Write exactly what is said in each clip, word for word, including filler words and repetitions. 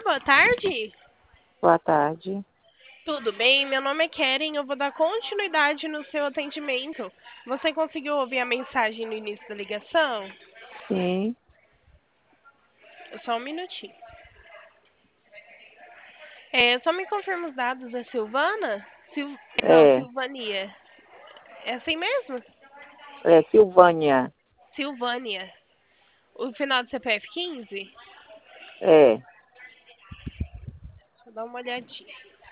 boa tarde. Boa tarde. Tudo bem? Meu nome é Keren, eu vou dar continuidade no seu atendimento. Você conseguiu ouvir a mensagem no início da ligação? Sim, Só um minutinho. É, só me confirma os dados da Silvana? Sil... Não, é, Silvania. É assim mesmo? é Silvânia. Silvânia. O final do C P F quinze? É, Deixa eu dar uma olhadinha.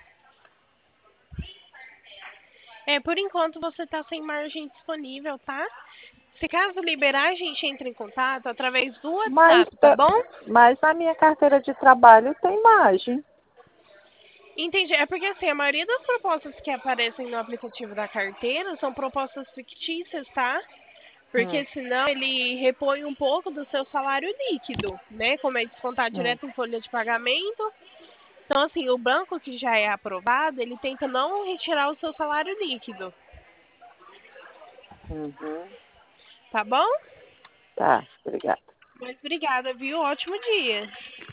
É, por enquanto você está sem margem disponível, tá? Se caso liberar, a gente entra em contato através do mas, WhatsApp, tá pe- bom? mas na minha carteira de trabalho tem margem. Entendi. É porque assim, a maioria das propostas que aparecem no aplicativo da carteira são propostas fictícias, tá? Porque Hum, senão ele repõe um pouco do seu salário líquido, né? Como é descontar hum, direto em folha de pagamento. Então, assim, o banco que já é aprovado, ele tenta não retirar o seu salário líquido, uhum. tá bom? Tá, obrigada. Mas obrigada, viu? Ótimo dia.